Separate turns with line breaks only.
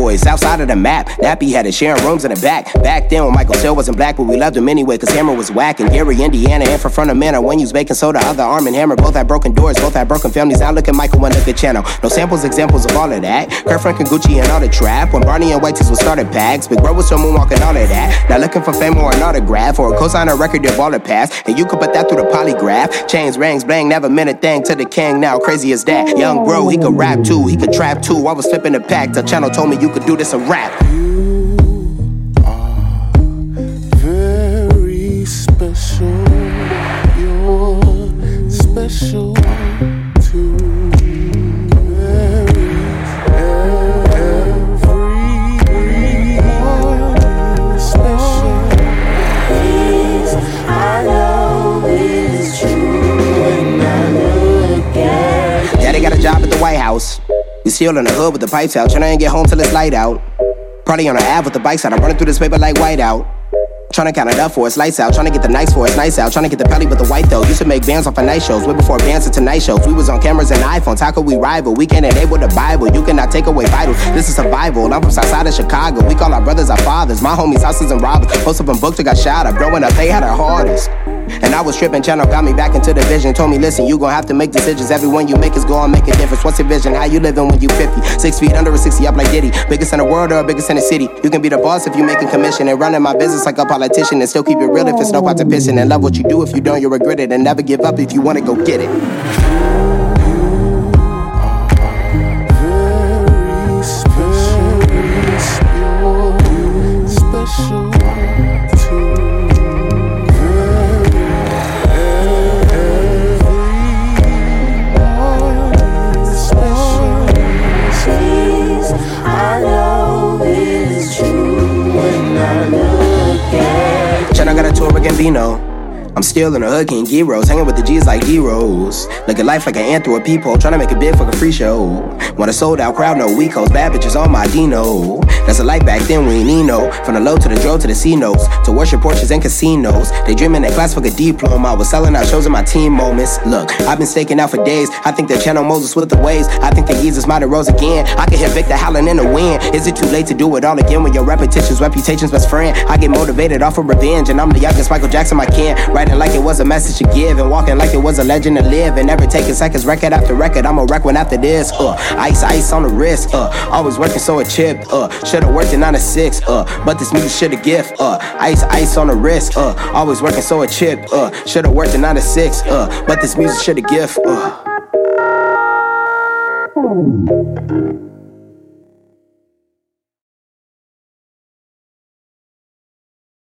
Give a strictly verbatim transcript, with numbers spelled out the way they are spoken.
boys, south side of the map. Nappy had it, sharing rooms in the back. Back then when Michael Shell wasn't black, but we loved him anyway, cause Hammer was whack. And Gary, Indiana, and for front of Manor, when you was baking soda, other Arm and Hammer, both had broken doors, both had broken families. Now look at Michael and look at Channel. No samples, examples of all of that. Kurt Frank and Gucci and all the trap. When Barney and White Tees was started packs. Big Bro was still moonwalking, all of that. Now looking for fame or an autograph, or a cosign, a record of all the past. And you could put that through the polygraph. Chains, rings, bang, never meant a thing to the king. Now crazy as that. Young bro, he could rap too, he could trap too. I was flipping the pack till Channel told me you could do this and rap.
You are very special. You're special to very, everyone special.
This I know is true when I look at you.
Daddy got a job at the White House. We still in the hood with the pipes out, tryna ain't get home till it's light out. Party on the Ave with the bikes out, I'm running through this paper like whiteout. Tryna count it up for it's lights out, tryna get the nice for it's nice out, tryna get the pelly with the white though. Used to make bands off of night shows, way before bands and tonight shows. We was on cameras and iPhones, how could we rival? We can't enable the Bible, you cannot take away vitals. This is survival, and I'm from Southside of Chicago. We call our brothers our fathers, my homies houses and robbers. Most of them booked or got shot up, growing up they had our hardest. And I was tripping, Channel got me back into the vision. Told me, listen, you gon' have to make decisions. Every one you make is gonna make a difference. What's your vision? How you living when you fifty? Six feet under a sixty up like Diddy. Biggest in the world or biggest in the city. You can be the boss if you making commission. And running my business like a politician. And still keep it real if it's no competition. And love what you do if you don't, you'll regret it. And never give up if you wanna go get it.
Very special, special to
I know it's true when I look at you.
Channel got a tour with Gambino. I'm still in the hood, King Gyros, hanging with the G's like D-Rose. Look at life like an ant through a peephole, trying to make it big for a free show. Want a sold out crowd, no weak hoes, bad bitches on my Dino. That's a life back then, we ain't need no. From the low to the dro to the C notes, to worship Porsches and casinos. They dreaming that class for a diploma. I was selling out shows in my team moments. Look, I've been staking out for days. I think that Channel Moses with the waves. I think that Jesus might have rose again. I can hear Victor howling in the wind. Is it too late to do it all again when your repetition's reputation's best friend? I get motivated off of revenge, and I'm the youngest Michael Jackson I can. Writing like it was a message to give, and walking like it was a legend to live, and never taking seconds, record after record. I'ma wreck one after this. Uh, ice, ice on the wrist. Uh, always working so a chip. Uh, should've worked in nine to six. Uh, but this music shit a gift. Uh, ice, ice on the wrist. Uh, always working so a chip. Uh, should've worked in nine to six. Uh, but this music shit a gift. Uh.